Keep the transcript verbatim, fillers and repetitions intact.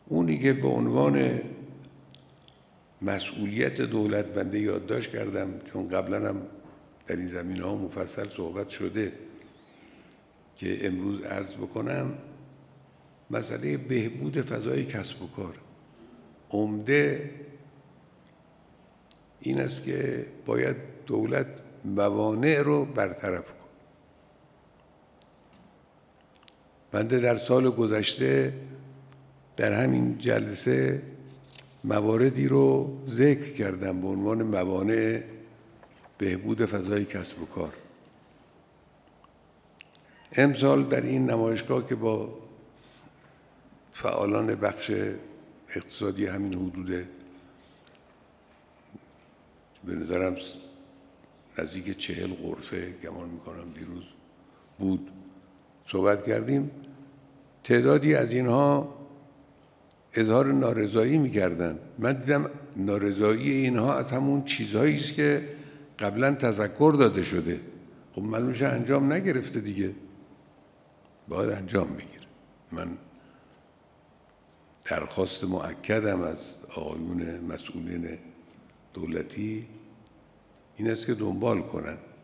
اونی که به عنوان مسئولیت دولت بنده یادداشت کردم، چون قبلا هم در این زمینه ها مفصل صحبت شده که امروز عرض بکنم، مسئله بهبود فضای کسب و کار. عمده این است که باید دولت موانع رو برطرف کنه. بنده در سال گذشته در همین جلسه مواردی رو ذکر کردم به عنوان موانع بهبود فضای کسب و کار. امسال در این نمایشگاه که با فعالان بخش اقتصادی همین حدود به نظرم نزدیک چهل غرفه گمان میکنم دیروز بود صحبت کردیم، تعدادی از اینها اظهار نارضایی میکردن. من دیدم نارضایی اینها از همون چیزهایی است که قبلا تذکر داده شده. خب معلوم میشه انجام نگرفته دیگه، باید انجام بگیره. من درخواست مؤکدم از آقایون مسئولین دولتی این است که دنبال کنن.